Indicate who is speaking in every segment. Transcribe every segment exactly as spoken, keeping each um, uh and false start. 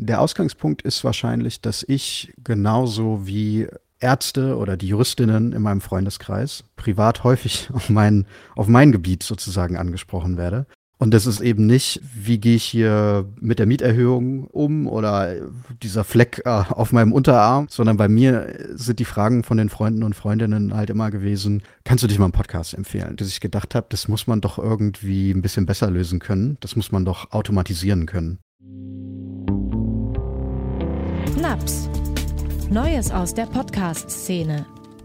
Speaker 1: der Ausgangspunkt ist wahrscheinlich, dass ich genauso wie Ärzte oder die Juristinnen in meinem Freundeskreis privat häufig auf mein, auf mein Gebiet sozusagen angesprochen werde. Und das ist eben nicht, wie gehe ich hier mit der Mieterhöhung um oder dieser Fleck äh, auf meinem Unterarm, sondern bei mir sind die Fragen von den Freunden und Freundinnen halt immer gewesen, kannst du dich mal einen Podcast empfehlen? Dass ich gedacht habe, das muss man doch irgendwie ein bisschen besser lösen können. Das muss man doch automatisieren können.
Speaker 2: Naps. Neues aus der Podcast-Szene.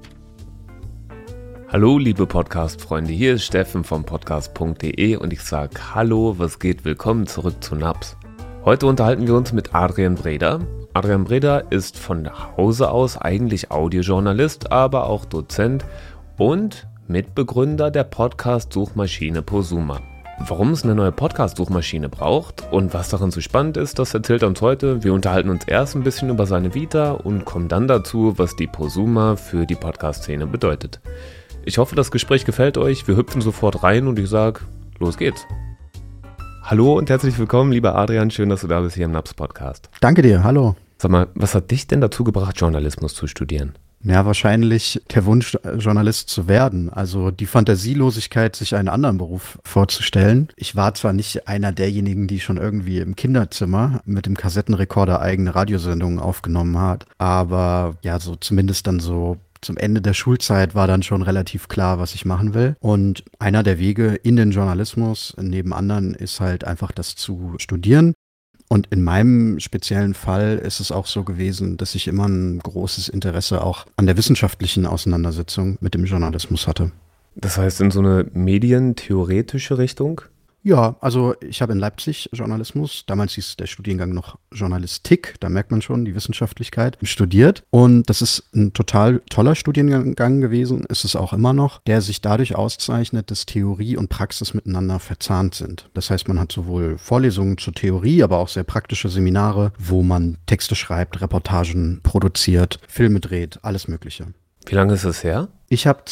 Speaker 3: Hallo liebe Podcast-Freunde, hier ist Steffen vom podcast punkt de und ich sage Hallo, was geht, willkommen zurück zu Naps. Heute unterhalten wir uns mit Adrian Breda. Adrian Breda ist von Hause aus eigentlich Audiojournalist, aber auch Dozent und Mitbegründer der Podcast-Suchmaschine Posuma. Warum es eine neue Podcast-Suchmaschine braucht und was daran so spannend ist, das erzählt er uns heute. Wir unterhalten uns erst ein bisschen über seine Vita und kommen dann dazu, was die Posuma für die Podcast-Szene bedeutet. Ich hoffe, das Gespräch gefällt euch. Wir hüpfen sofort rein und ich sage, los geht's. Hallo und herzlich willkommen, lieber Adrian. Schön, dass du da bist hier im Naps Podcast.
Speaker 1: Danke dir, hallo.
Speaker 3: Sag mal, was hat dich denn dazu gebracht, Journalismus zu studieren?
Speaker 1: Ja, wahrscheinlich der Wunsch, Journalist zu werden. Also die Fantasielosigkeit, sich einen anderen Beruf vorzustellen. Ich war zwar nicht einer derjenigen, die schon irgendwie im Kinderzimmer mit dem Kassettenrekorder eigene Radiosendungen aufgenommen hat, aber ja, so zumindest dann so zum Ende der Schulzeit war dann schon relativ klar, was ich machen will. Und einer der Wege in den Journalismus neben anderen ist halt einfach das zu studieren. Und in meinem speziellen Fall ist es auch so gewesen, dass ich immer ein großes Interesse auch an der wissenschaftlichen Auseinandersetzung mit dem Journalismus hatte.
Speaker 3: Das heißt in so eine medientheoretische Richtung?
Speaker 1: Ja, also ich habe in Leipzig Journalismus, damals hieß der Studiengang noch Journalistik, da merkt man schon die Wissenschaftlichkeit, studiert. Und das ist ein total toller Studiengang gewesen, ist es auch immer noch, der sich dadurch auszeichnet, dass Theorie und Praxis miteinander verzahnt sind. Das heißt, man hat sowohl Vorlesungen zur Theorie, aber auch sehr praktische Seminare, wo man Texte schreibt, Reportagen produziert, Filme dreht, alles Mögliche.
Speaker 3: Wie lange ist es her?
Speaker 1: Ich habe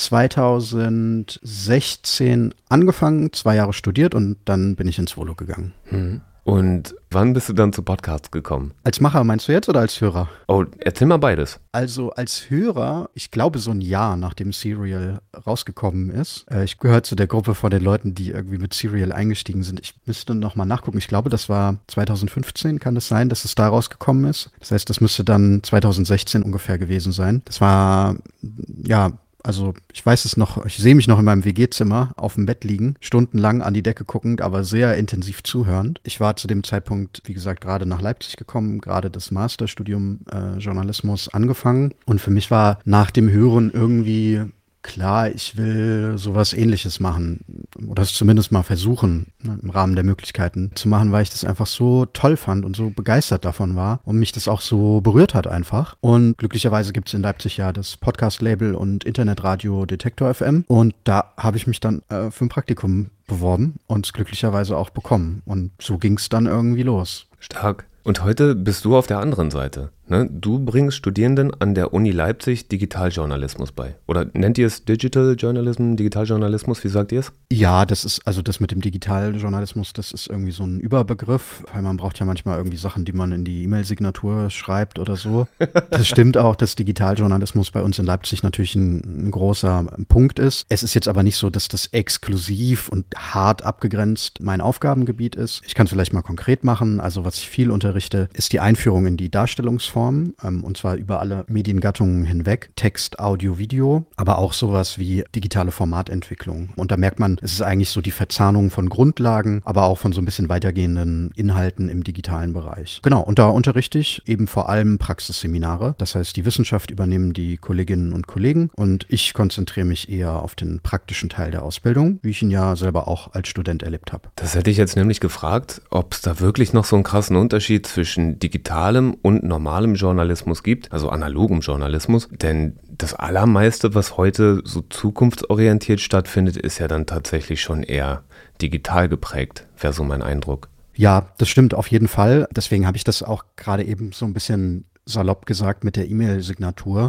Speaker 1: zweitausendsechzehn angefangen, zwei Jahre studiert und dann bin ich ins Volo gegangen.
Speaker 3: Hm. Und wann bist du dann zu Podcasts gekommen?
Speaker 1: Als Macher meinst du jetzt oder als Hörer?
Speaker 3: Oh, erzähl mal beides.
Speaker 1: Also als Hörer, ich glaube so ein Jahr nachdem Serial rausgekommen ist. Äh, ich gehöre zu der Gruppe von den Leuten, die irgendwie mit Serial eingestiegen sind. Ich müsste noch mal nachgucken. Ich glaube, das war zweitausendfünfzehn, kann es sein, dass es da rausgekommen ist. Das heißt, das müsste dann zweitausendsechzehn ungefähr gewesen sein. Das war, ja... Also ich weiß es noch, ich sehe mich noch in meinem W G-Zimmer auf dem Bett liegen, stundenlang an die Decke guckend, aber sehr intensiv zuhörend. Ich war zu dem Zeitpunkt, wie gesagt, gerade nach Leipzig gekommen, gerade das Masterstudium äh, Journalismus angefangen. Und für mich war nach dem Hören irgendwie klar, ich will sowas Ähnliches machen oder es zumindest mal versuchen, ne, im Rahmen der Möglichkeiten zu machen, weil ich das einfach so toll fand und so begeistert davon war und mich das auch so berührt hat einfach. Und glücklicherweise gibt es in Leipzig ja das Podcast-Label und Internetradio Detektor F M und da habe ich mich dann äh, für ein Praktikum beworben und es glücklicherweise auch bekommen. Und so ging es dann irgendwie los.
Speaker 3: Stark. Und heute bist du auf der anderen Seite. Ne? Du bringst Studierenden an der Uni Leipzig Digitaljournalismus bei. Oder nennt ihr es Digital Journalism, Digitaljournalismus? Wie sagt ihr es?
Speaker 1: Ja, das ist, also das mit dem Digitaljournalismus, das ist irgendwie so ein Überbegriff, weil man braucht ja manchmal irgendwie Sachen, die man in die E-Mail-Signatur schreibt oder so. Das stimmt auch, dass Digitaljournalismus bei uns in Leipzig natürlich ein, ein großer Punkt ist. Es ist jetzt aber nicht so, dass das exklusiv und hart abgegrenzt mein Aufgabengebiet ist. Ich kann es vielleicht mal konkret machen. Also was ich viel unterrichte, ist die Einführung in die Darstellungsform, ähm, und zwar über alle Mediengattungen hinweg. Text, Audio, Video, aber auch sowas wie digitale Formatentwicklung. Und da merkt man, es ist eigentlich so die Verzahnung von Grundlagen, aber auch von so ein bisschen weitergehenden Inhalten im digitalen Bereich. Genau, und da unterrichte ich eben vor allem Praxisseminare. Das heißt, die Wissenschaft übernehmen die Kolleginnen und Kollegen und ich konzentriere mich eher auf den praktischen Teil der Ausbildung, wie ich ihn ja selber auch als Student erlebt habe.
Speaker 3: Das hätte ich jetzt nämlich gefragt, ob es da wirklich noch so einen krassen Unterschied zwischen digitalem und normalem Journalismus gibt, also analogem Journalismus, denn das Allermeiste, was heute so zukunftsorientiert stattfindet, ist ja dann tatsächlich schon eher digital geprägt, wäre so mein Eindruck.
Speaker 1: Ja, das stimmt auf jeden Fall. Deswegen habe ich das auch gerade eben so ein bisschen salopp gesagt mit der E-Mail-Signatur.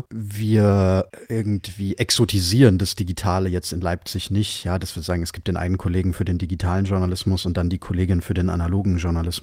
Speaker 1: Wir irgendwie exotisieren das Digitale jetzt in Leipzig nicht. Ja, dass wir sagen, es gibt den einen Kollegen für den digitalen Journalismus und dann die Kollegin für den analogen Journalismus.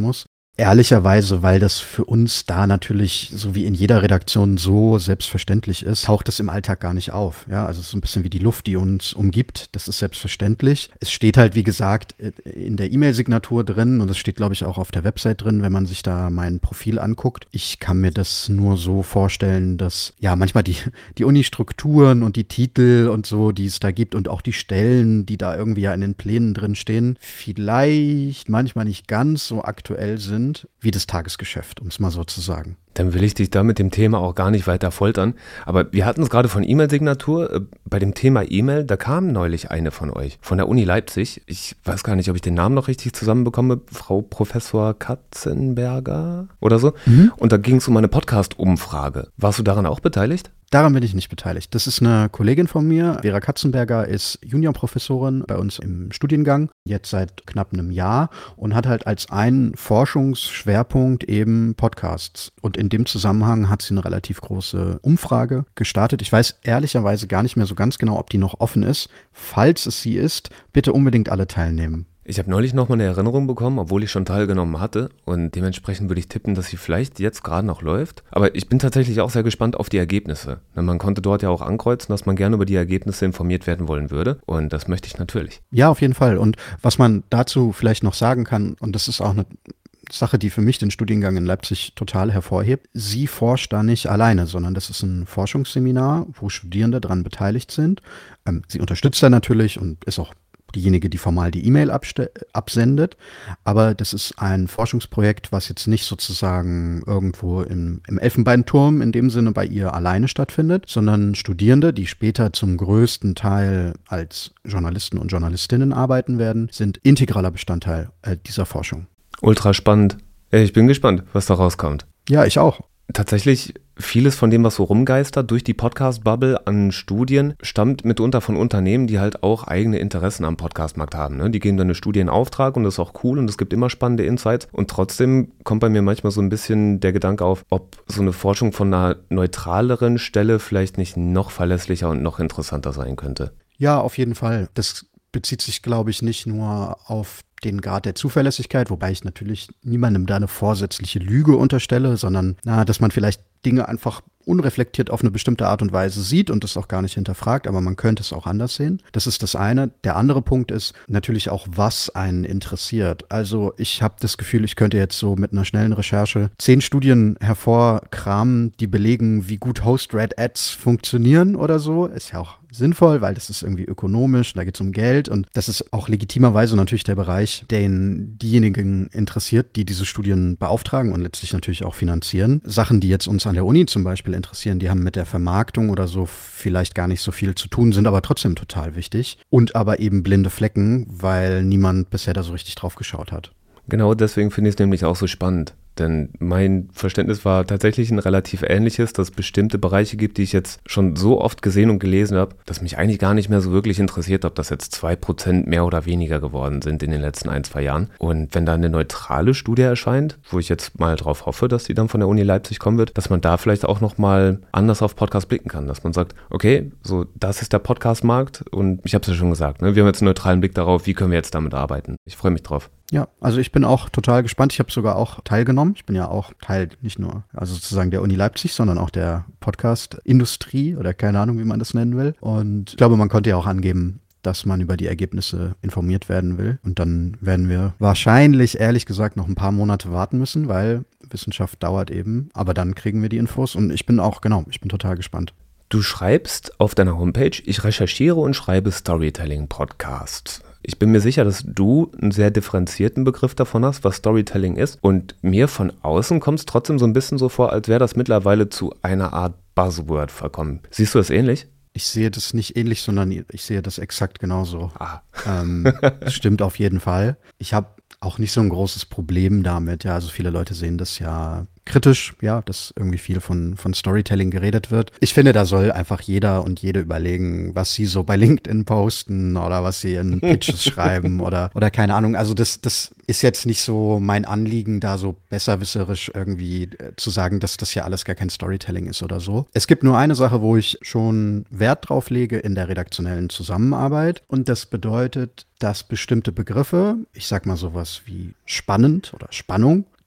Speaker 1: Ehrlicherweise, weil das für uns da natürlich, so wie in jeder Redaktion, so selbstverständlich ist, taucht es im Alltag gar nicht auf. Ja, also es ist ein bisschen wie die Luft, die uns umgibt. Das ist selbstverständlich. Es steht halt, wie gesagt, in der E-Mail-Signatur drin und es steht, glaube ich, auch auf der Website drin, wenn man sich da mein Profil anguckt. Ich kann mir das nur so vorstellen, dass ja manchmal die, die Uni-Strukturen und die Titel und so, die es da gibt und auch die Stellen, die da irgendwie ja in den Plänen drin stehen, vielleicht manchmal nicht ganz so aktuell sind wie das Tagesgeschäft, um es mal so zu sagen.
Speaker 3: Dann will ich dich da mit dem Thema auch gar nicht weiter foltern. Aber wir hatten es gerade von E-Mail-Signatur. Bei dem Thema E-Mail, da kam neulich eine von euch, von der Uni Leipzig. Ich weiß gar nicht, ob ich den Namen noch richtig zusammenbekomme. Frau Professor Katzenberger oder so. Mhm. Und da ging es um eine Podcast-Umfrage. Warst du daran auch beteiligt?
Speaker 1: Daran bin ich nicht beteiligt. Das ist eine Kollegin von mir. Vera Katzenberger ist Juniorprofessorin bei uns im Studiengang, jetzt seit knapp einem Jahr und hat halt als einen Forschungsschwerpunkt eben Podcasts. Und in dem Zusammenhang hat sie eine relativ große Umfrage gestartet. Ich weiß ehrlicherweise gar nicht mehr so ganz genau, ob die noch offen ist. Falls es sie ist, bitte unbedingt alle teilnehmen.
Speaker 3: Ich habe neulich nochmal eine Erinnerung bekommen, obwohl ich schon teilgenommen hatte und dementsprechend würde ich tippen, dass sie vielleicht jetzt gerade noch läuft. Aber ich bin tatsächlich auch sehr gespannt auf die Ergebnisse. Man konnte dort ja auch ankreuzen, dass man gerne über die Ergebnisse informiert werden wollen würde und das möchte ich natürlich.
Speaker 1: Ja, auf jeden Fall. Und was man dazu vielleicht noch sagen kann, und das ist auch eine Sache, die für mich den Studiengang in Leipzig total hervorhebt. Sie forscht da nicht alleine, sondern das ist ein Forschungsseminar, wo Studierende daran beteiligt sind. Ähm, sie unterstützt da natürlich und ist auch diejenige, die formal die E-Mail absendet. Aber das ist ein Forschungsprojekt, was jetzt nicht sozusagen irgendwo im, im Elfenbeinturm in dem Sinne bei ihr alleine stattfindet, sondern Studierende, die später zum größten Teil als Journalisten und Journalistinnen arbeiten werden, sind integraler Bestandteil äh, dieser Forschung.
Speaker 3: Ultra spannend. Ich bin gespannt, was da rauskommt.
Speaker 1: Ja, ich auch.
Speaker 3: Tatsächlich, vieles von dem, was so rumgeistert durch die Podcast-Bubble an Studien, stammt mitunter von Unternehmen, die halt auch eigene Interessen am Podcastmarkt haben. Ne? Die geben dann eine Studie in Auftrag und das ist auch cool und es gibt immer spannende Insights. Und trotzdem kommt bei mir manchmal so ein bisschen der Gedanke auf, ob so eine Forschung von einer neutraleren Stelle vielleicht nicht noch verlässlicher und noch interessanter sein könnte.
Speaker 1: Ja, auf jeden Fall. Das bezieht sich, glaube ich, nicht nur auf den Grad der Zuverlässigkeit, wobei ich natürlich niemandem da eine vorsätzliche Lüge unterstelle, sondern na, dass man vielleicht Dinge einfach unreflektiert auf eine bestimmte Art und Weise sieht und das auch gar nicht hinterfragt, aber man könnte es auch anders sehen. Das ist das eine. Der andere Punkt ist natürlich auch, was einen interessiert. Also ich habe das Gefühl, ich könnte jetzt so mit einer schnellen Recherche zehn Studien hervorkramen, die belegen, wie gut Host-Read-Ads funktionieren oder so. Ist ja auch sinnvoll, weil das ist irgendwie ökonomisch, da geht es um Geld und das ist auch legitimerweise natürlich der Bereich, den diejenigen interessiert, die diese Studien beauftragen und letztlich natürlich auch finanzieren. Sachen, die jetzt uns an der Uni zum Beispiel interessieren, die haben mit der Vermarktung oder so vielleicht gar nicht so viel zu tun, sind aber trotzdem total wichtig und aber eben blinde Flecken, weil niemand bisher da so richtig drauf geschaut hat.
Speaker 3: Genau deswegen finde ich es nämlich auch so spannend. Denn mein Verständnis war tatsächlich ein relativ ähnliches, dass es bestimmte Bereiche gibt, die ich jetzt schon so oft gesehen und gelesen habe, dass mich eigentlich gar nicht mehr so wirklich interessiert, ob das jetzt zwei Prozent mehr oder weniger geworden sind in den letzten ein, zwei Jahren. Und wenn da eine neutrale Studie erscheint, wo ich jetzt mal drauf hoffe, dass die dann von der Uni Leipzig kommen wird, dass man da vielleicht auch nochmal anders auf Podcast blicken kann. Dass man sagt, okay, so das ist der Podcast-Markt und ich habe es ja schon gesagt, ne, wir haben jetzt einen neutralen Blick darauf, wie können wir jetzt damit arbeiten. Ich freue mich drauf.
Speaker 1: Ja, also ich bin auch total gespannt. Ich habe sogar auch teilgenommen. Ich bin ja auch Teil nicht nur, also sozusagen der Uni Leipzig, sondern auch der Podcast-Industrie oder keine Ahnung, wie man das nennen will. Und ich glaube, man konnte ja auch angeben, dass man über die Ergebnisse informiert werden will. Und dann werden wir wahrscheinlich, ehrlich gesagt, noch ein paar Monate warten müssen, weil Wissenschaft dauert eben. Aber dann kriegen wir die Infos und ich bin auch, genau, ich bin total gespannt.
Speaker 3: Du schreibst auf deiner Homepage, ich recherchiere und schreibe Storytelling-Podcasts. Ich bin mir sicher, dass du einen sehr differenzierten Begriff davon hast, was Storytelling ist. Und mir von außen kommt es trotzdem so ein bisschen so vor, als wäre das mittlerweile zu einer Art Buzzword verkommen. Siehst du das ähnlich?
Speaker 1: Ich sehe das nicht ähnlich, sondern ich sehe das exakt genauso.
Speaker 3: Ah.
Speaker 1: Ähm, das stimmt auf jeden Fall. Ich habe auch nicht so ein großes Problem damit. Ja, also viele Leute sehen das ja kritisch, ja, dass irgendwie viel von, von Storytelling geredet wird. Ich finde, da soll einfach jeder und jede überlegen, was sie so bei LinkedIn posten oder was sie in Pitches schreiben oder, oder keine Ahnung. Also das, das ist jetzt nicht so mein Anliegen, da so besserwisserisch irgendwie äh, zu sagen, dass das ja alles gar kein Storytelling ist oder so. Es gibt nur eine Sache, wo ich schon Wert drauf lege in der redaktionellen Zusammenarbeit und das bedeutet, dass bestimmte Begriffe, ich sag mal sowas wie spannend oder Spannung,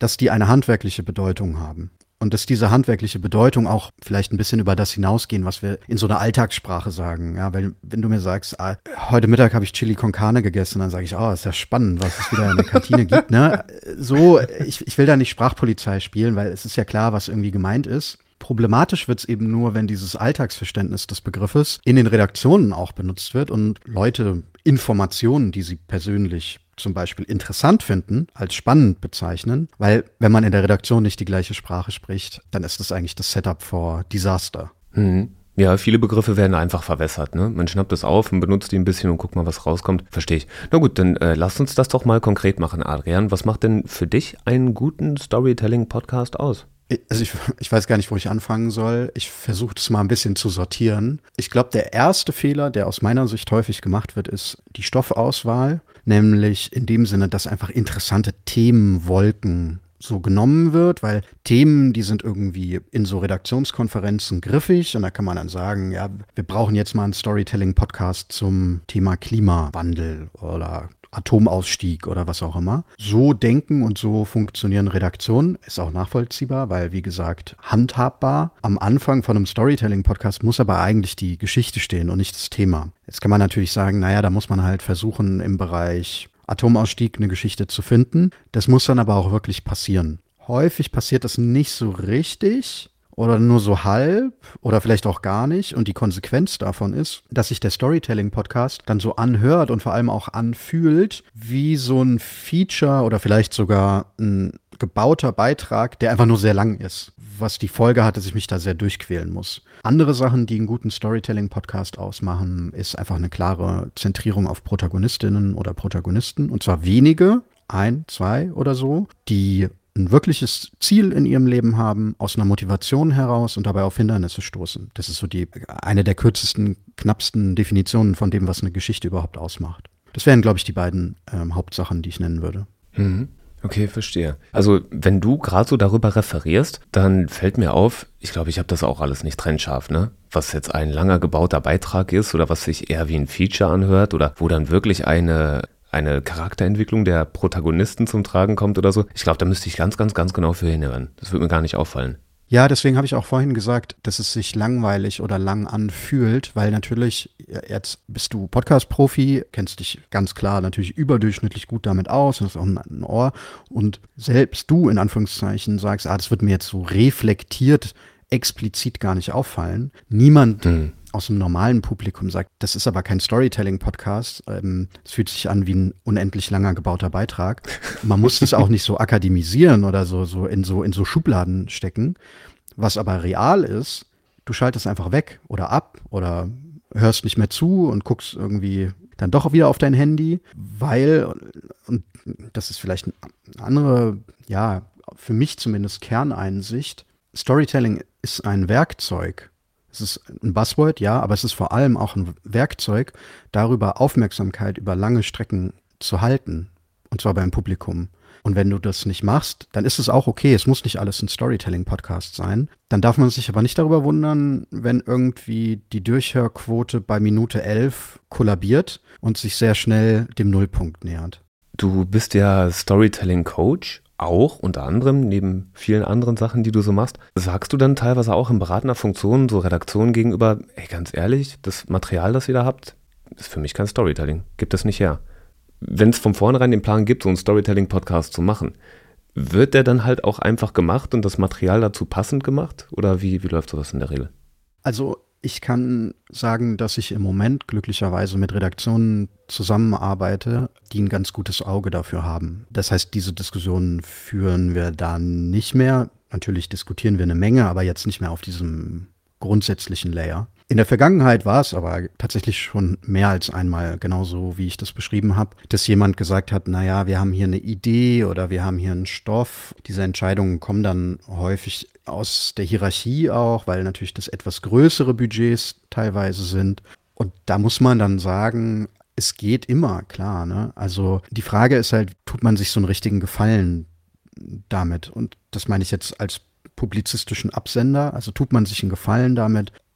Speaker 1: dass die eine handwerkliche Bedeutung haben. Und dass diese handwerkliche Bedeutung auch vielleicht ein bisschen über das hinausgehen, was wir in so einer Alltagssprache sagen. Ja, weil wenn du mir sagst, ah, heute Mittag habe ich Chili con Carne gegessen, dann sage ich, oh, ist ja spannend, was es wieder in der Kantine gibt. Ne? So, ich, ich will da nicht Sprachpolizei spielen, weil es ist ja klar, was irgendwie gemeint ist. Problematisch wird es eben nur, wenn dieses Alltagsverständnis des Begriffes in den Redaktionen auch benutzt wird und Leute Informationen, die sie persönlich zum Beispiel interessant finden, als spannend bezeichnen, weil wenn man in der Redaktion nicht die gleiche Sprache spricht, dann ist das eigentlich das Setup for Disaster.
Speaker 3: Mhm. Ja, viele Begriffe werden einfach verwässert, ne? Man schnappt es auf und benutzt die ein bisschen und guckt mal, was rauskommt. Verstehe ich. Na gut, dann äh, lasst uns das doch mal konkret machen, Adrian. Was macht denn für dich einen guten Storytelling-Podcast aus?
Speaker 1: Also ich, ich weiß gar nicht, wo ich anfangen soll. Ich versuche das mal ein bisschen zu sortieren. Ich glaube, der erste Fehler, der aus meiner Sicht häufig gemacht wird, ist die Stoffauswahl. Nämlich in dem Sinne, dass einfach interessante Themenwolken so genommen wird, weil Themen, die sind irgendwie in so Redaktionskonferenzen griffig und da kann man dann sagen, ja, wir brauchen jetzt mal einen Storytelling-Podcast zum Thema Klimawandel oder Atomausstieg oder was auch immer. So denken und so funktionieren Redaktionen. Ist auch nachvollziehbar, weil, wie gesagt, handhabbar. Am Anfang von einem Storytelling-Podcast muss aber eigentlich die Geschichte stehen und nicht das Thema. Jetzt kann man natürlich sagen, naja, da muss man halt versuchen, im Bereich Atomausstieg eine Geschichte zu finden. Das muss dann aber auch wirklich passieren. Häufig passiert das nicht so richtig oder nur so halb oder vielleicht auch gar nicht. Und die Konsequenz davon ist, dass sich der Storytelling-Podcast dann so anhört und vor allem auch anfühlt wie so ein Feature oder vielleicht sogar ein gebauter Beitrag, der einfach nur sehr lang ist. Was die Folge hat, dass ich mich da sehr durchquälen muss. Andere Sachen, die einen guten Storytelling-Podcast ausmachen, ist einfach eine klare Zentrierung auf Protagonistinnen oder Protagonisten. Und zwar wenige, ein, zwei oder so, die ein wirkliches Ziel in ihrem Leben haben, aus einer Motivation heraus und dabei auf Hindernisse stoßen. Das ist so die eine der kürzesten, knappsten Definitionen von dem, was eine Geschichte überhaupt ausmacht. Das wären, glaube ich, die beiden ähm, Hauptsachen, die ich nennen würde.
Speaker 3: Mhm. Okay, verstehe. Also wenn du gerade so darüber referierst, dann fällt mir auf, ich glaube, ich habe das auch alles nicht trennscharf, ne? Was jetzt ein langer gebauter Beitrag ist oder was sich eher wie ein Feature anhört oder wo dann wirklich eine eine Charakterentwicklung der Protagonisten zum Tragen kommt oder so. Ich glaube, da müsste ich ganz, ganz, ganz genau für hinhören. Das würde mir gar nicht auffallen.
Speaker 1: Ja, deswegen habe ich auch vorhin gesagt, dass es sich langweilig oder lang anfühlt, weil natürlich, jetzt bist du Podcast-Profi, kennst dich ganz klar natürlich überdurchschnittlich gut damit aus, hast auch ein Ohr und selbst du in Anführungszeichen sagst, ah, das wird mir jetzt so reflektiert, explizit gar nicht auffallen. Niemand hm. aus dem normalen Publikum sagt, das ist aber kein Storytelling-Podcast. Es ähm, fühlt sich an wie ein unendlich langer gebauter Beitrag. Man muss es auch nicht so akademisieren oder so, so, in so in so Schubladen stecken. Was aber real ist, du schaltest einfach weg oder ab oder hörst nicht mehr zu und guckst irgendwie dann doch wieder auf dein Handy, weil, und das ist vielleicht eine andere, ja, für mich zumindest Kerneinsicht, Storytelling ist ein Werkzeug. Es ist ein Buzzword, ja, aber es ist vor allem auch ein Werkzeug, darüber Aufmerksamkeit über lange Strecken zu halten. Und zwar beim Publikum. Und wenn du das nicht machst, dann ist es auch okay. Es muss nicht alles ein Storytelling-Podcast sein. Dann darf man sich aber nicht darüber wundern, wenn irgendwie die Durchhörquote bei Minute elf kollabiert und sich sehr schnell dem Nullpunkt nähert.
Speaker 3: Du bist ja Storytelling-Coach. Auch unter anderem, neben vielen anderen Sachen, die du so machst, sagst du dann teilweise auch in beratender Funktion so Redaktionen gegenüber, ey, ganz ehrlich, das Material, das ihr da habt, ist für mich kein Storytelling, gibt das nicht her. Wenn es von vornherein den Plan gibt, so einen Storytelling-Podcast zu machen, wird der dann halt auch einfach gemacht und das Material dazu passend gemacht? Oder wie, wie läuft sowas in der Regel?
Speaker 1: Also ich kann sagen, dass ich im Moment glücklicherweise mit Redaktionen zusammenarbeite, die ein ganz gutes Auge dafür haben. Das heißt, diese Diskussionen führen wir dann nicht mehr. Natürlich diskutieren wir eine Menge, aber jetzt nicht mehr auf diesem grundsätzlichen Layer. In der Vergangenheit war es aber tatsächlich schon mehr als einmal genauso, wie ich das beschrieben habe, dass jemand gesagt hat, naja, wir haben hier eine Idee oder wir haben hier einen Stoff. Diese Entscheidungen kommen dann häufig aus der Hierarchie auch, weil natürlich das etwas größere Budgets teilweise sind. Und da muss man dann sagen, es geht immer, klar, ne? Also die Frage ist halt, tut man sich so einen richtigen Gefallen damit? Und das meine ich jetzt als publizistischen Absender. Also tut man sich einen Gefallen damit,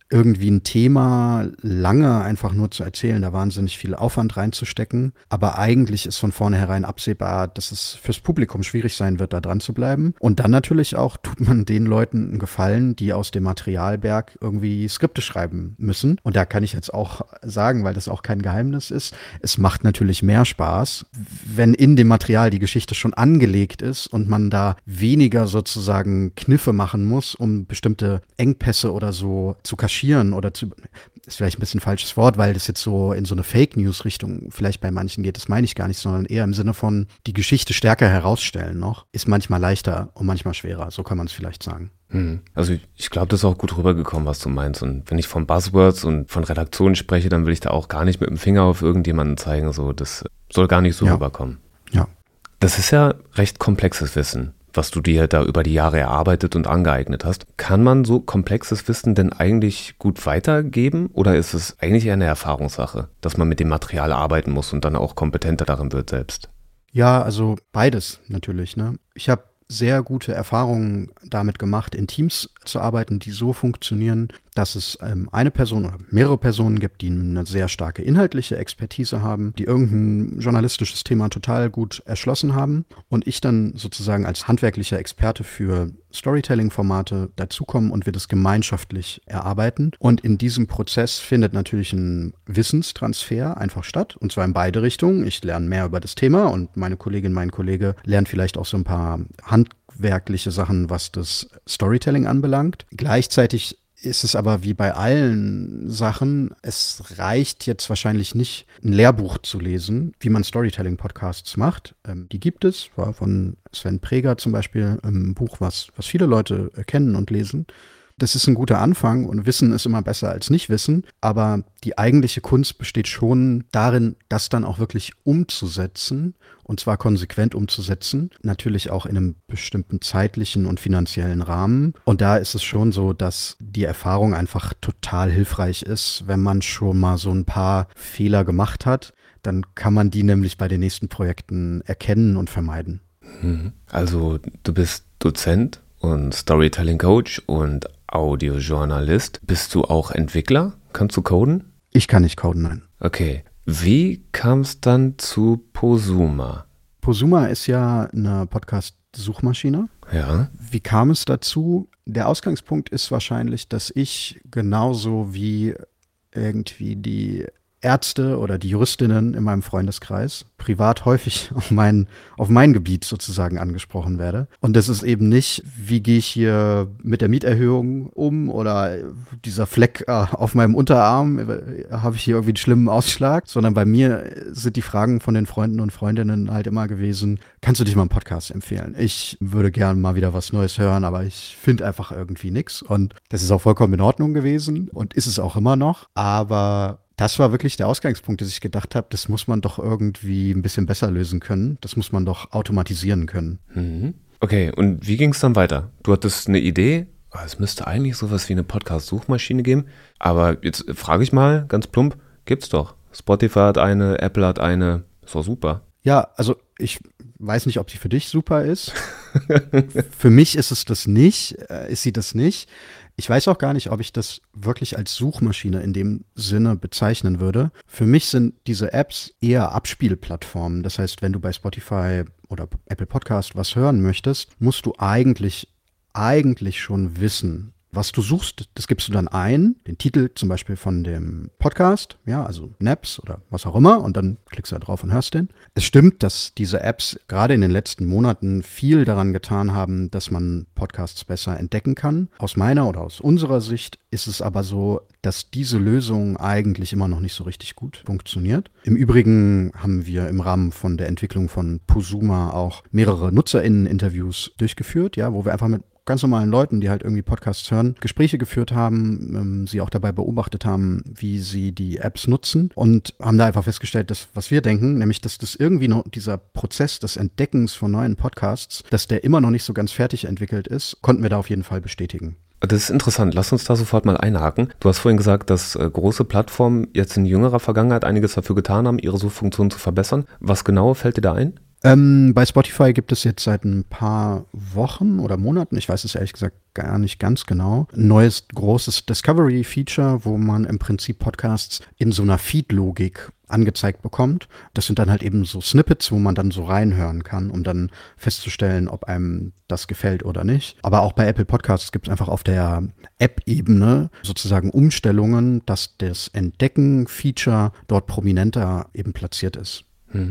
Speaker 1: irgendwie ein Thema lange einfach nur zu erzählen, da wahnsinnig viel Aufwand reinzustecken. Aber eigentlich ist von vornherein absehbar, dass es fürs Publikum schwierig sein wird, da dran zu bleiben. Und dann natürlich auch tut man den Leuten einen Gefallen, die aus dem Materialberg irgendwie Skripte schreiben müssen. Und da kann ich jetzt auch sagen, weil das auch kein Geheimnis ist, es macht natürlich mehr Spaß, wenn in dem Material die Geschichte schon angelegt ist und man da weniger sozusagen Kniffe machen muss, um bestimmte Engpässe oder so zu kaschieren oder zu, ist vielleicht ein bisschen ein falsches Wort, weil das jetzt so in so eine Fake-News-Richtung vielleicht bei manchen geht, das meine ich gar nicht, sondern eher im Sinne von die Geschichte stärker herausstellen noch, ist manchmal leichter und manchmal schwerer, so kann man es vielleicht sagen.
Speaker 3: Also ich glaube, das ist auch gut rübergekommen, was du meinst. Und wenn ich von Buzzwords und von Redaktionen spreche, dann will ich da auch gar nicht mit dem Finger auf irgendjemanden zeigen. So, das soll gar nicht so
Speaker 1: ja.
Speaker 3: rüberkommen.
Speaker 1: Ja.
Speaker 3: Das ist ja recht komplexes Wissen, was du dir da über die Jahre erarbeitet und angeeignet hast. Kann man so komplexes Wissen denn eigentlich gut weitergeben? Oder ist es eigentlich eher eine Erfahrungssache, dass man mit dem Material arbeiten muss und dann auch kompetenter darin wird selbst?
Speaker 1: Ja, also beides natürlich, ne? Ich habe sehr gute Erfahrungen damit gemacht, in Teams zu arbeiten, die so funktionieren, dass es ähm, eine Person oder mehrere Personen gibt, die eine sehr starke inhaltliche Expertise haben, die irgendein journalistisches Thema total gut erschlossen haben und ich dann sozusagen als handwerklicher Experte für Storytelling-Formate dazukomme und wir das gemeinschaftlich erarbeiten. Und in diesem Prozess findet natürlich ein Wissenstransfer einfach statt, und zwar in beide Richtungen. Ich lerne mehr über das Thema und meine Kollegin, mein Kollege lernt vielleicht auch so ein paar handwerkliche Sachen, was das Storytelling anbelangt. Gleichzeitig ist es aber wie bei allen Sachen, es reicht jetzt wahrscheinlich nicht, ein Lehrbuch zu lesen, wie man Storytelling-Podcasts macht. Ähm, die gibt es, war von Sven Preger zum Beispiel ein Buch, was, was viele Leute kennen und lesen. Das ist ein guter Anfang und Wissen ist immer besser als Nicht-Wissen, aber die eigentliche Kunst besteht schon darin, das dann auch wirklich umzusetzen und zwar konsequent umzusetzen, natürlich auch in einem bestimmten zeitlichen und finanziellen Rahmen. Und da ist es schon so, dass die Erfahrung einfach total hilfreich ist, wenn man schon mal so ein paar Fehler gemacht hat, dann kann man die nämlich bei den nächsten Projekten erkennen und vermeiden.
Speaker 3: Also du bist Dozent und Storytelling-Coach und Audiojournalist. Bist du auch Entwickler? Kannst du coden?
Speaker 1: Ich kann nicht coden, nein.
Speaker 3: Okay. Wie kam es dann zu Posuma?
Speaker 1: Posuma ist ja eine Podcast-Suchmaschine.
Speaker 3: Ja.
Speaker 1: Wie kam es dazu? Der Ausgangspunkt ist wahrscheinlich, dass ich genauso wie irgendwie die Ärzte oder die Juristinnen in meinem Freundeskreis privat häufig auf mein, auf mein Gebiet sozusagen angesprochen werde. Und das ist eben nicht, wie gehe ich hier mit der Mieterhöhung um oder dieser Fleck äh, auf meinem Unterarm, äh, habe ich hier irgendwie einen schlimmen Ausschlag, sondern bei mir sind die Fragen von den Freunden und Freundinnen halt immer gewesen, kannst du dich mal einen Podcast empfehlen? Ich würde gerne mal wieder was Neues hören, aber ich finde einfach irgendwie nichts. Und das ist auch vollkommen in Ordnung gewesen und ist es auch immer noch, aber das war wirklich der Ausgangspunkt, dass ich gedacht habe, das muss man doch irgendwie ein bisschen besser lösen können. Das muss man doch automatisieren können.
Speaker 3: Mhm. Okay, und wie ging es dann weiter? Du hattest eine Idee, oh, es müsste eigentlich sowas wie eine Podcast-Suchmaschine geben. Aber jetzt frage ich mal, ganz plump, gibt's doch. Spotify hat eine, Apple hat eine, ist doch super.
Speaker 1: Ja, also ich weiß nicht, ob sie für dich super ist. Für mich ist es das nicht, äh, ist sie das nicht. Ich weiß auch gar nicht, ob ich das wirklich als Suchmaschine in dem Sinne bezeichnen würde. Für mich sind diese Apps eher Abspielplattformen. Das heißt, wenn du bei Spotify oder Apple Podcast was hören möchtest, musst du eigentlich, eigentlich schon wissen, was du suchst. Das gibst du dann ein, den Titel zum Beispiel von dem Podcast, ja, also Naps oder was auch immer, und dann klickst du da drauf und hörst den. Es stimmt, dass diese Apps gerade in den letzten Monaten viel daran getan haben, dass man Podcasts besser entdecken kann. Aus meiner oder aus unserer Sicht ist es aber so, dass diese Lösung eigentlich immer noch nicht so richtig gut funktioniert. Im Übrigen haben wir im Rahmen von der Entwicklung von Posuma auch mehrere NutzerInnen-Interviews durchgeführt, ja, wo wir einfach mit ganz normalen Leuten, die halt irgendwie Podcasts hören, Gespräche geführt haben, ähm, sie auch dabei beobachtet haben, wie sie die Apps nutzen und haben da einfach festgestellt, dass, was wir denken, nämlich, dass das irgendwie noch, dieser Prozess des Entdeckens von neuen Podcasts, dass der immer noch nicht so ganz fertig entwickelt ist, konnten wir da auf jeden Fall bestätigen.
Speaker 3: Das ist interessant. Lass uns da sofort mal einhaken. Du hast vorhin gesagt, dass äh, große Plattformen jetzt in jüngerer Vergangenheit einiges dafür getan haben, ihre Suchfunktion zu verbessern. Was genau fällt dir da ein?
Speaker 1: Ähm, bei Spotify gibt es jetzt seit ein paar Wochen oder Monaten, ich weiß es ehrlich gesagt gar nicht ganz genau, ein neues großes Discovery-Feature, wo man im Prinzip Podcasts in so einer Feed-Logik angezeigt bekommt. Das sind dann halt eben so Snippets, wo man dann so reinhören kann, um dann festzustellen, ob einem das gefällt oder nicht. Aber auch bei Apple Podcasts gibt es einfach auf der App-Ebene sozusagen Umstellungen, dass das Entdecken-Feature dort prominenter eben platziert ist.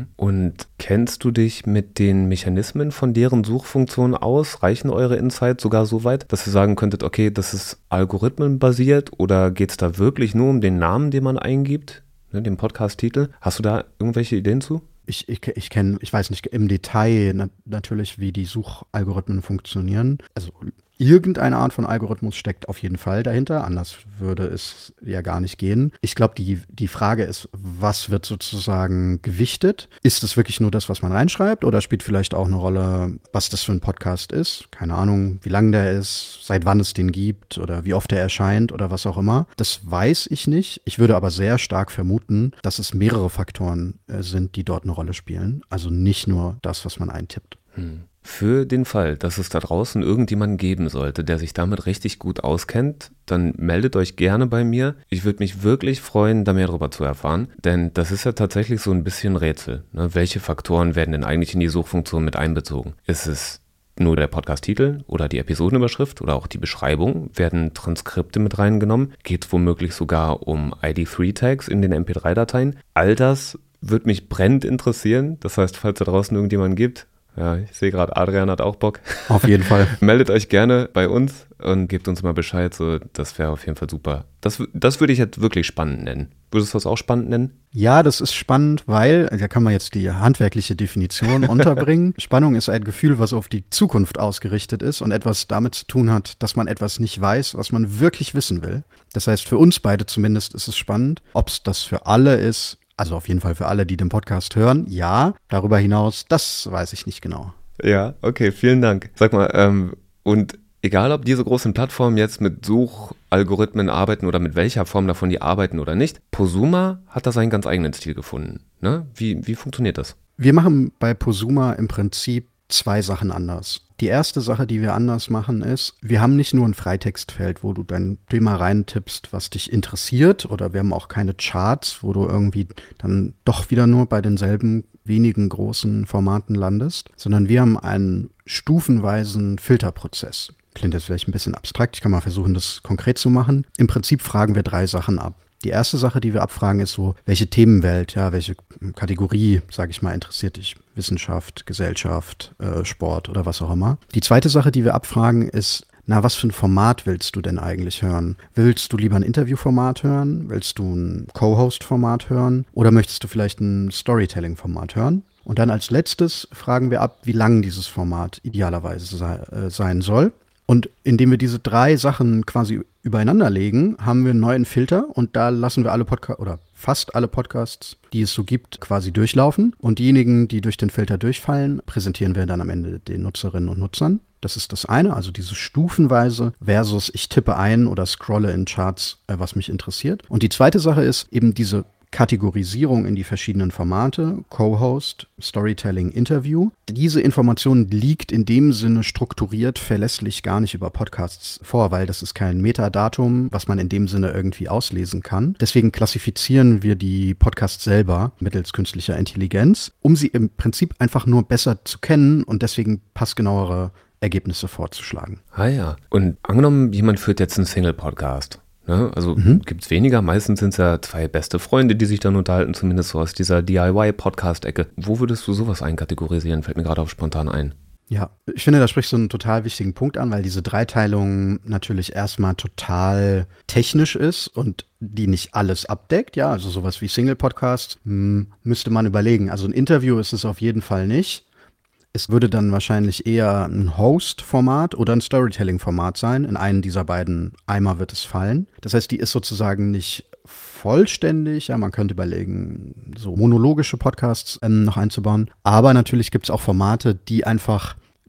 Speaker 3: Und kennst du dich mit den Mechanismen von deren Suchfunktion aus? Reichen eure Insights sogar so weit, dass ihr sagen könntet, okay, das ist algorithmenbasiert, oder geht es da wirklich nur um den Namen, den man eingibt, ne, den Podcast-Titel? Hast du da irgendwelche Ideen zu?
Speaker 1: Ich, ich, ich kenne, ich weiß nicht im Detail na, natürlich, wie die Suchalgorithmen funktionieren. Also irgendeine Art von Algorithmus steckt auf jeden Fall dahinter, anders würde es ja gar nicht gehen. Ich glaube, die, die Frage ist, was wird sozusagen gewichtet? Ist es wirklich nur das, was man reinschreibt, oder spielt vielleicht auch eine Rolle, was das für ein Podcast ist? Keine Ahnung, wie lang der ist, seit wann es den gibt oder wie oft er erscheint oder was auch immer. Das weiß ich nicht. Ich würde aber sehr stark vermuten, dass es mehrere Faktoren äh, sind, die dort eine Rolle spielen. Also nicht nur das, was man eintippt.
Speaker 3: Hm. Für den Fall, dass es da draußen irgendjemanden geben sollte, der sich damit richtig gut auskennt, dann meldet euch gerne bei mir. Ich würde mich wirklich freuen, da mehr darüber zu erfahren, denn das ist ja tatsächlich so ein bisschen Rätsel. Ne? Welche Faktoren werden denn eigentlich in die Suchfunktion mit einbezogen? Ist es nur der Podcast-Titel oder die Episodenüberschrift oder auch die Beschreibung? Werden Transkripte mit reingenommen? Geht es womöglich sogar um I D drei Tags in den M P drei Dateien? All das würde mich brennend interessieren. Das heißt, falls da draußen irgendjemanden gibt, ja, ich sehe gerade, Adrian hat auch Bock.
Speaker 1: Auf jeden Fall.
Speaker 3: Meldet euch gerne bei uns und gebt uns mal Bescheid. So, das wäre auf jeden Fall super. Das, das würde ich jetzt wirklich spannend nennen. Würdest du das auch spannend nennen?
Speaker 1: Ja, das ist spannend, weil, da kann man jetzt die handwerkliche Definition unterbringen. Spannung ist ein Gefühl, was auf die Zukunft ausgerichtet ist und etwas damit zu tun hat, dass man etwas nicht weiß, was man wirklich wissen will. Das heißt, für uns beide zumindest ist es spannend. Ob es das für alle ist, also auf jeden Fall für alle, die den Podcast hören, ja. Darüber hinaus, das weiß ich nicht genau.
Speaker 3: Ja, okay, vielen Dank. Sag mal, ähm, und egal, ob diese großen Plattformen jetzt mit Suchalgorithmen arbeiten oder mit welcher Form davon die arbeiten oder nicht, Posuma hat da seinen ganz eigenen Stil gefunden. Ne? Wie, wie funktioniert das?
Speaker 1: Wir machen bei Posuma im Prinzip zwei Sachen anders. Die erste Sache, die wir anders machen, ist, wir haben nicht nur ein Freitextfeld, wo du dein Thema reintippst, was dich interessiert, oder wir haben auch keine Charts, wo du irgendwie dann doch wieder nur bei denselben wenigen großen Formaten landest, sondern wir haben einen stufenweisen Filterprozess. Klingt jetzt vielleicht ein bisschen abstrakt, ich kann mal versuchen, das konkret zu machen. Im Prinzip fragen wir drei Sachen ab. Die erste Sache, die wir abfragen, ist so, welche Themenwelt, ja, welche Kategorie, sage ich mal, interessiert dich? Wissenschaft, Gesellschaft, äh, Sport oder was auch immer. Die zweite Sache, die wir abfragen, ist, na, was für ein Format willst du denn eigentlich hören? Willst du lieber ein Interviewformat hören? Willst du ein Co-Host-Format hören? Oder möchtest du vielleicht ein Storytelling-Format hören? Und dann als letztes fragen wir ab, wie lang dieses Format idealerweise sei, äh, sein soll. Und indem wir diese drei Sachen quasi übereinander legen, haben wir einen neuen Filter und da lassen wir alle Podcasts oder fast alle Podcasts, die es so gibt, quasi durchlaufen. Und diejenigen, die durch den Filter durchfallen, präsentieren wir dann am Ende den Nutzerinnen und Nutzern. Das ist das eine, also diese stufenweise versus ich tippe ein oder scrolle in Charts, äh, was mich interessiert. Und die zweite Sache ist eben diese Kategorisierung in die verschiedenen Formate, Co-Host, Storytelling, Interview. Diese Information liegt in dem Sinne strukturiert, verlässlich gar nicht über Podcasts vor, weil das ist kein Metadatum, was man in dem Sinne irgendwie auslesen kann. Deswegen klassifizieren wir die Podcasts selber mittels künstlicher Intelligenz, um sie im Prinzip einfach nur besser zu kennen und deswegen passgenauere Ergebnisse vorzuschlagen.
Speaker 3: Ah ja, und angenommen, jemand führt jetzt einen Single-Podcast. Ne? Also
Speaker 1: Mhm.
Speaker 3: gibt es weniger, meistens sind es ja zwei beste Freunde, die sich dann unterhalten, zumindest so aus dieser D I Y-Podcast-Ecke. Wo würdest du sowas einkategorisieren? Fällt mir gerade auf spontan ein.
Speaker 1: Ja, ich finde, da sprichst du einen total wichtigen Punkt an, weil diese Dreiteilung natürlich erstmal total technisch ist und die nicht alles abdeckt. Ja, also sowas wie Single-Podcast hm, müsste man überlegen. Also ein Interview ist es auf jeden Fall nicht. Es würde dann wahrscheinlich eher ein Host-Format oder ein Storytelling-Format sein. In einen dieser beiden Eimer wird es fallen. Das heißt, die ist sozusagen nicht vollständig. Ja, man könnte überlegen, so monologische Podcasts ähm, noch einzubauen. Aber natürlich gibt es auch Formate, die einfach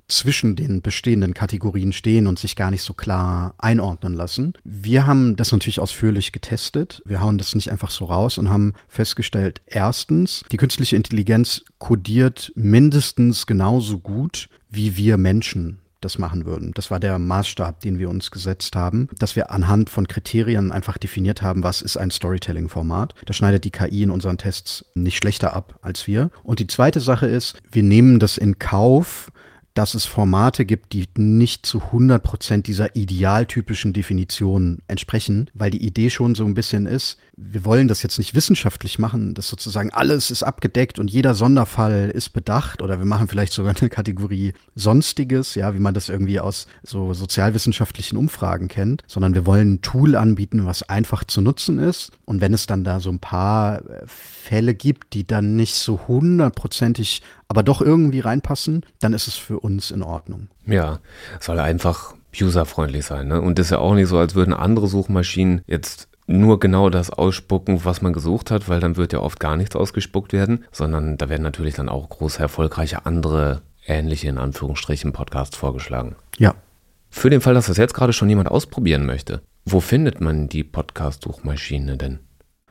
Speaker 1: zwischen den bestehenden Kategorien stehen und sich gar nicht so klar einordnen lassen. Wir haben das natürlich ausführlich getestet. Wir hauen das nicht einfach so raus und haben festgestellt, erstens, die künstliche Intelligenz kodiert mindestens genauso gut, wie wir Menschen das machen würden. Das war der Maßstab, den wir uns gesetzt haben, dass wir anhand von Kriterien einfach definiert haben, was ist ein Storytelling-Format. Da schneidet die K I in unseren Tests nicht schlechter ab als wir. Und die zweite Sache ist, wir nehmen das in Kauf, dass es Formate gibt, die nicht zu hundert Prozent dieser idealtypischen Definition entsprechen, weil die Idee schon so ein bisschen ist, wir wollen das jetzt nicht wissenschaftlich machen, dass sozusagen alles ist abgedeckt und jeder Sonderfall ist bedacht, oder wir machen vielleicht sogar eine Kategorie Sonstiges, ja, wie man das irgendwie aus so sozialwissenschaftlichen Umfragen kennt, sondern wir wollen ein Tool anbieten, was einfach zu nutzen ist, und wenn es dann da so ein paar Fälle gibt, die dann nicht so hundertprozentig, aber doch irgendwie reinpassen, dann ist es für uns in Ordnung.
Speaker 3: Ja, es soll einfach userfreundlich sein, ne? Und das ist ja auch nicht so, als würden andere Suchmaschinen jetzt nur genau das ausspucken, was man gesucht hat, weil dann wird ja oft gar nichts ausgespuckt werden, sondern da werden natürlich dann auch groß erfolgreiche andere ähnliche, in Anführungsstrichen, Podcasts vorgeschlagen.
Speaker 1: Ja.
Speaker 3: Für den Fall, dass das jetzt gerade schon jemand ausprobieren möchte, wo findet man die Podcast-Suchmaschine denn?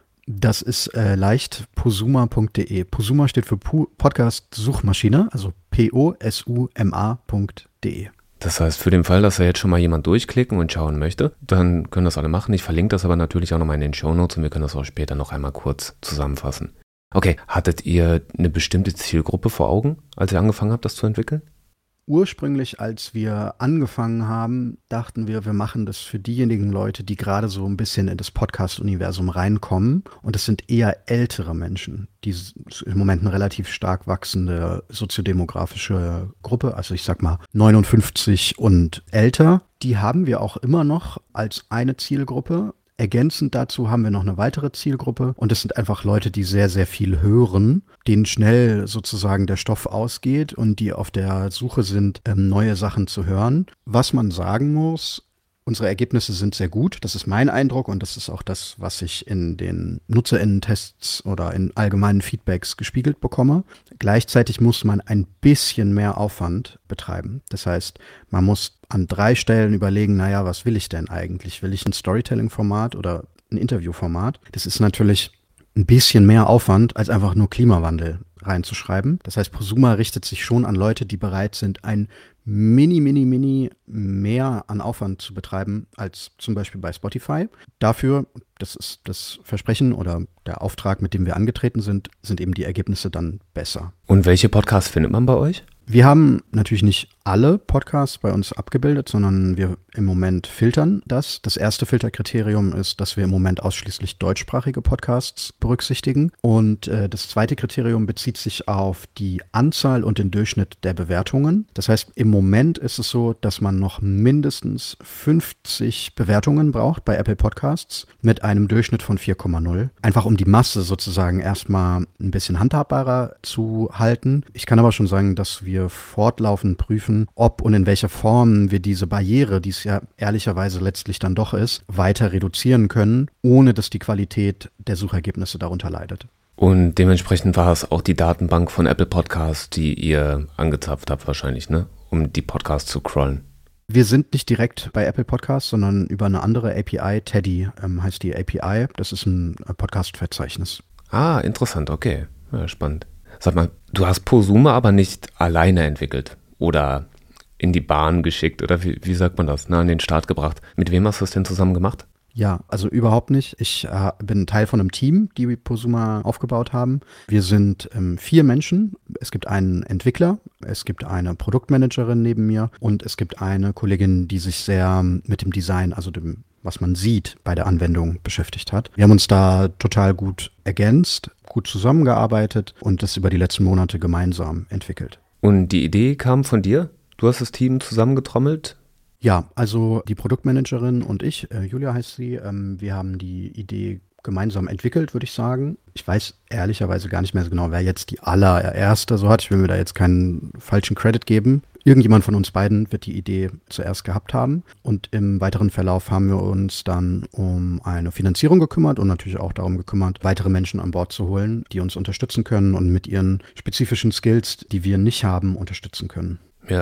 Speaker 1: Das ist äh, leicht, posuma punkt de. Posuma steht für Pu- Podcast-Suchmaschine, also P O S U M A punkt de.
Speaker 3: Das heißt, für den Fall, dass da jetzt schon mal jemand durchklicken und schauen möchte, dann können das alle machen. Ich verlinke das aber natürlich auch nochmal in den Shownotes und wir können das auch später noch einmal kurz zusammenfassen. Okay, hattet ihr eine bestimmte Zielgruppe vor Augen, als ihr angefangen habt, das zu entwickeln?
Speaker 1: Ursprünglich, als wir angefangen haben, dachten wir, wir machen das für diejenigen Leute, die gerade so ein bisschen in das Podcast-Universum reinkommen. Und das sind eher ältere Menschen, die im Moment eine relativ stark wachsende soziodemografische Gruppe, also ich sag mal neunundfünfzig und älter, die haben wir auch immer noch als eine Zielgruppe. Ergänzend dazu haben wir noch eine weitere Zielgruppe, und das sind einfach Leute, die sehr, sehr viel hören, denen schnell sozusagen der Stoff ausgeht und die auf der Suche sind, ähm, neue Sachen zu hören. Was man sagen muss, unsere Ergebnisse sind sehr gut, das ist mein Eindruck, und das ist auch das, was ich in den NutzerInnen-Tests oder in allgemeinen Feedbacks gespiegelt bekomme. Gleichzeitig muss man ein bisschen mehr Aufwand betreiben. Das heißt, man muss an drei Stellen überlegen, naja, was will ich denn eigentlich? Will ich ein Storytelling-Format oder ein Interview-Format? Das ist natürlich ein bisschen mehr Aufwand, als einfach nur Klimawandel reinzuschreiben. Das heißt, Posuma richtet sich schon an Leute, die bereit sind, ein mini, mini, mini mehr an Aufwand zu betreiben als zum Beispiel bei Spotify. Dafür, das ist das Versprechen oder der Auftrag, mit dem wir angetreten sind, sind eben die Ergebnisse dann besser.
Speaker 3: Und welche Podcasts findet man bei euch?
Speaker 1: Wir haben natürlich nicht alle Podcasts bei uns abgebildet, sondern wir im Moment filtern das. Das erste Filterkriterium ist, dass wir im Moment ausschließlich deutschsprachige Podcasts berücksichtigen. Und äh, das zweite Kriterium bezieht sich auf die Anzahl und den Durchschnitt der Bewertungen. Das heißt, im Moment ist es so, dass man noch mindestens fünfzig Bewertungen braucht bei Apple Podcasts mit einem Durchschnitt von vier Komma null. Einfach um die Masse sozusagen erstmal ein bisschen handhabbarer zu halten. Ich kann aber schon sagen, dass wir fortlaufend prüfen, ob und in welcher Form wir diese Barriere, die es ja ehrlicherweise letztlich dann doch ist, weiter reduzieren können, ohne dass die Qualität der Suchergebnisse darunter leidet.
Speaker 3: Und dementsprechend war es auch die Datenbank von Apple Podcasts, die ihr angezapft habt wahrscheinlich, ne? Um die Podcasts zu crawlen.
Speaker 1: Wir sind nicht direkt bei Apple Podcasts, sondern über eine andere A P I, Teddy ähm, heißt die A P I, das ist ein Podcast-Verzeichnis.
Speaker 3: Ah, interessant, okay. Ja, spannend. Sag mal, du hast Posuma aber nicht alleine entwickelt oder in die Bahn geschickt oder wie, wie sagt man das, ne, an den Start gebracht. Mit wem hast du das denn zusammen gemacht?
Speaker 1: Ja, also überhaupt nicht. Ich äh, bin Teil von einem Team, die Posuma aufgebaut haben. Wir sind ähm, vier Menschen. Es gibt einen Entwickler, es gibt eine Produktmanagerin neben mir und es gibt eine Kollegin, die sich sehr mit dem Design, also dem, was man sieht, bei der Anwendung beschäftigt hat. Wir haben uns da total gut ergänzt, gut zusammengearbeitet und das über die letzten Monate gemeinsam entwickelt.
Speaker 3: Und die Idee kam von dir? Du hast das Team zusammengetrommelt?
Speaker 1: Ja, also die Produktmanagerin und ich, äh, Julia heißt sie, ähm, wir haben die Idee gemeinsam entwickelt, würde ich sagen. Ich weiß ehrlicherweise gar nicht mehr so genau, wer jetzt die allererste so hat. Ich will mir da jetzt keinen falschen Credit geben. Irgendjemand von uns beiden wird die Idee zuerst gehabt haben. Und im weiteren Verlauf haben wir uns dann um eine Finanzierung gekümmert und natürlich auch darum gekümmert, weitere Menschen an Bord zu holen, die uns unterstützen können und mit ihren spezifischen Skills, die wir nicht haben, unterstützen können.
Speaker 3: Ja,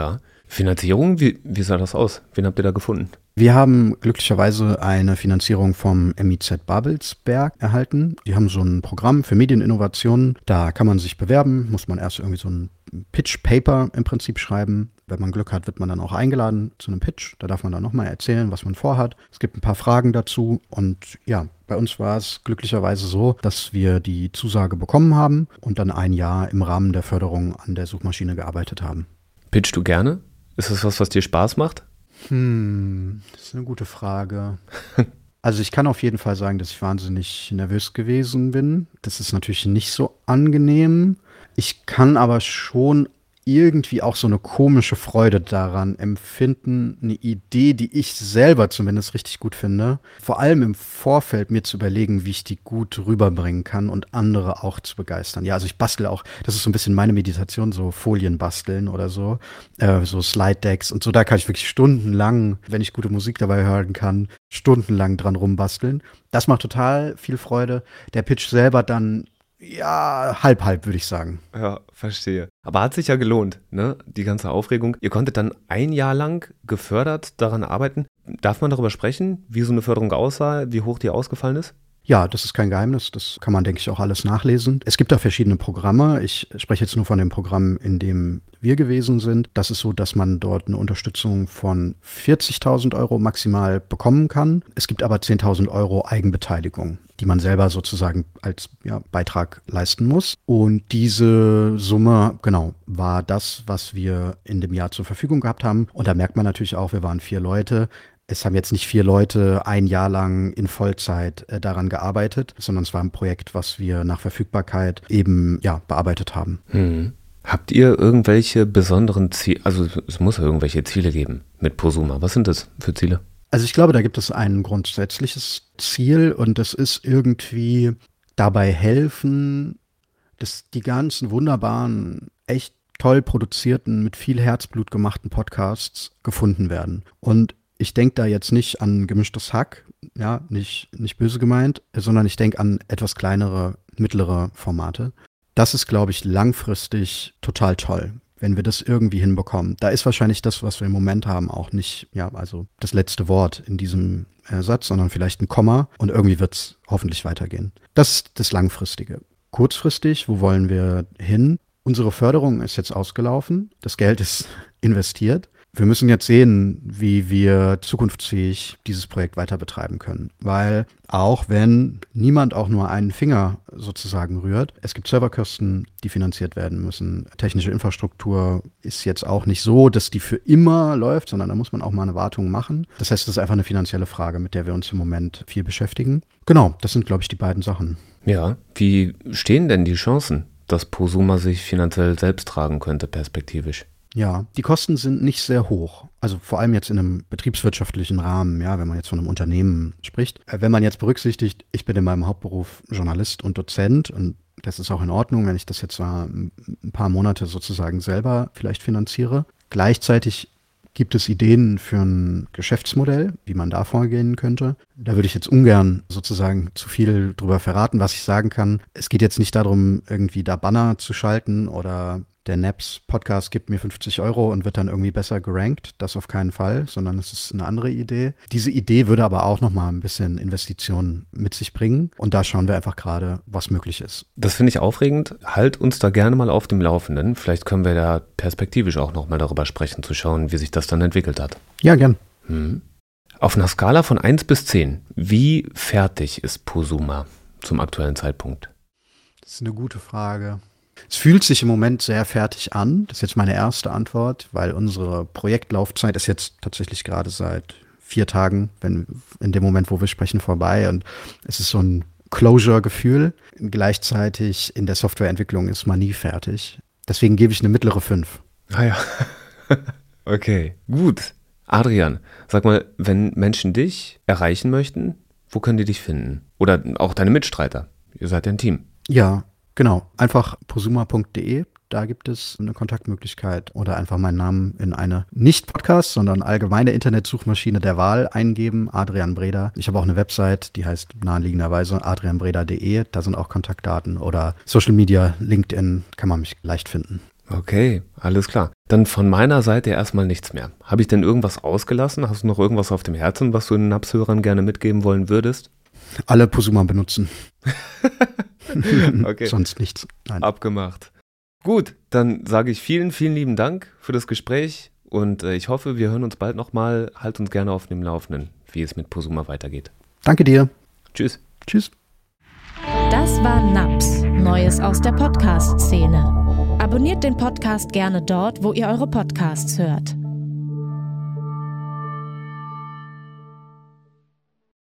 Speaker 3: Finanzierung, wie, wie sah das aus? Wen habt ihr da gefunden?
Speaker 1: Wir haben glücklicherweise eine Finanzierung vom M I Z Babelsberg erhalten. Die haben so ein Programm für Medieninnovationen. Da kann man sich bewerben, muss man erst irgendwie so ein Pitch-Paper im Prinzip schreiben. Wenn man Glück hat, wird man dann auch eingeladen zu einem Pitch. Da darf man dann nochmal erzählen, was man vorhat. Es gibt ein paar Fragen dazu. Und ja, bei uns war es glücklicherweise so, dass wir die Zusage bekommen haben und dann ein Jahr im Rahmen der Förderung an der Suchmaschine gearbeitet haben.
Speaker 3: Pitchst du gerne? Ist das was, was dir Spaß macht?
Speaker 1: Hm, das ist eine gute Frage. Also ich kann auf jeden Fall sagen, dass ich wahnsinnig nervös gewesen bin. Das ist natürlich nicht so angenehm. Ich kann aber schon irgendwie auch so eine komische Freude daran empfinden, eine Idee, die ich selber zumindest richtig gut finde, vor allem im Vorfeld mir zu überlegen, wie ich die gut rüberbringen kann und andere auch zu begeistern. Ja, also ich bastel auch, das ist so ein bisschen meine Meditation, so Folien basteln oder so, äh, so Slide-Decks und so, da kann ich wirklich stundenlang, wenn ich gute Musik dabei hören kann, stundenlang dran rumbasteln. Das macht total viel Freude. Der Pitch selber dann, ja, halb, halb, würde ich sagen.
Speaker 3: Ja, verstehe. Aber hat sich ja gelohnt, ne? Die ganze Aufregung. Ihr konntet dann ein Jahr lang gefördert daran arbeiten. Darf man darüber sprechen, wie so eine Förderung aussah, wie hoch die ausgefallen ist?
Speaker 1: Ja, das ist kein Geheimnis. Das kann man, denke ich, auch alles nachlesen. Es gibt da verschiedene Programme. Ich spreche jetzt nur von dem Programm, in dem wir gewesen sind. Das ist so, dass man dort eine Unterstützung von vierzigtausend Euro maximal bekommen kann. Es gibt aber zehntausend Euro Eigenbeteiligung, die man selber sozusagen als ja, Beitrag leisten muss. Und diese Summe, genau, war das, was wir in dem Jahr zur Verfügung gehabt haben. Und da merkt man natürlich auch, wir waren vier Leute. Es haben jetzt nicht vier Leute ein Jahr lang in Vollzeit äh, daran gearbeitet, sondern es war ein Projekt, was wir nach Verfügbarkeit eben ja, bearbeitet haben.
Speaker 3: Hm. Habt ihr irgendwelche besonderen Ziele, also es muss ja irgendwelche Ziele geben mit Prosuma. Was sind das für Ziele?
Speaker 1: Also ich glaube, da gibt es ein grundsätzliches Ziel und das ist irgendwie dabei helfen, dass die ganzen wunderbaren, echt toll produzierten, mit viel Herzblut gemachten Podcasts gefunden werden. Und ich denke da jetzt nicht an gemischtes Hack, ja, nicht, nicht böse gemeint, sondern ich denke an etwas kleinere, mittlere Formate. Das ist, glaube ich, langfristig total toll, wenn wir das irgendwie hinbekommen. Da ist wahrscheinlich das, was wir im Moment haben, auch nicht, ja, also das letzte Wort in diesem äh, Satz, sondern vielleicht ein Komma und irgendwie wird es hoffentlich weitergehen. Das ist das Langfristige. Kurzfristig, wo wollen wir hin? Unsere Förderung ist jetzt ausgelaufen, das Geld ist investiert. Wir müssen jetzt sehen, wie wir zukunftsfähig dieses Projekt weiter betreiben können. Weil auch wenn niemand auch nur einen Finger sozusagen rührt, es gibt Serverkosten, die finanziert werden müssen. Technische Infrastruktur ist jetzt auch nicht so, dass die für immer läuft, sondern da muss man auch mal eine Wartung machen. Das heißt, das ist einfach eine finanzielle Frage, mit der wir uns im Moment viel beschäftigen. Genau, das sind, glaube ich, die beiden Sachen.
Speaker 3: Ja, wie stehen denn die Chancen, dass Prosuma sich finanziell selbst tragen könnte, perspektivisch?
Speaker 1: Ja, die Kosten sind nicht sehr hoch. Also vor allem jetzt in einem betriebswirtschaftlichen Rahmen, ja, wenn man jetzt von einem Unternehmen spricht. Wenn man jetzt berücksichtigt, ich bin in meinem Hauptberuf Journalist und Dozent und das ist auch in Ordnung, wenn ich das jetzt mal ein paar Monate sozusagen selber vielleicht finanziere. Gleichzeitig gibt es Ideen für ein Geschäftsmodell, wie man da vorgehen könnte. Da würde ich jetzt ungern sozusagen zu viel drüber verraten, was ich sagen kann. Es geht jetzt nicht darum, irgendwie da Banner zu schalten oder der Naps Podcast gibt mir fünfzig Euro und wird dann irgendwie besser gerankt. Das auf keinen Fall, sondern es ist eine andere Idee. Diese Idee würde aber auch nochmal ein bisschen Investitionen mit sich bringen. Und da schauen wir einfach gerade, was möglich ist.
Speaker 3: Das finde ich aufregend. Halt uns da gerne mal auf dem Laufenden. Vielleicht können wir da perspektivisch auch nochmal darüber sprechen, zu schauen, wie sich das dann entwickelt hat.
Speaker 1: Ja, gern.
Speaker 3: Hm. Auf einer Skala von eins bis zehn, wie fertig ist Prosuma zum aktuellen Zeitpunkt?
Speaker 1: Das ist eine gute Frage. Es fühlt sich im Moment sehr fertig an. Das ist jetzt meine erste Antwort, weil unsere Projektlaufzeit ist jetzt tatsächlich gerade seit vier Tagen, wenn in dem Moment, wo wir sprechen, vorbei. Und es ist so ein Closure-Gefühl. Gleichzeitig in der Softwareentwicklung ist man nie fertig. Deswegen gebe ich eine mittlere fünf.
Speaker 3: Ah ja, okay, gut. Adrian, sag mal, wenn Menschen dich erreichen möchten, wo können die dich finden? Oder auch deine Mitstreiter? Ihr seid ja ein Team.
Speaker 1: Ja, genau. Einfach prosuma punkt de, da gibt es eine Kontaktmöglichkeit oder einfach meinen Namen in eine nicht Podcast, sondern allgemeine Internetsuchmaschine der Wahl eingeben, Adrian Breda. Ich habe auch eine Website, die heißt naheliegenderweise adrian breda punkt de, da sind auch Kontaktdaten oder Social Media, LinkedIn, kann man mich leicht finden.
Speaker 3: Okay, alles klar. Dann von meiner Seite erstmal nichts mehr. Habe ich denn irgendwas ausgelassen? Hast du noch irgendwas auf dem Herzen, was du den Naps-Hörern gerne mitgeben wollen würdest?
Speaker 1: Alle Posuma benutzen.
Speaker 3: Okay.
Speaker 1: Sonst nichts. Nein.
Speaker 3: Abgemacht. Gut, dann sage ich vielen, vielen lieben Dank für das Gespräch und äh, ich hoffe, wir hören uns bald nochmal. Halt uns gerne auf dem Laufenden, wie es mit Posuma weitergeht.
Speaker 1: Danke dir.
Speaker 3: Tschüss.
Speaker 1: Tschüss.
Speaker 2: Das war Naps, Neues aus der Podcast-Szene. Abonniert den Podcast gerne dort, wo ihr eure Podcasts hört.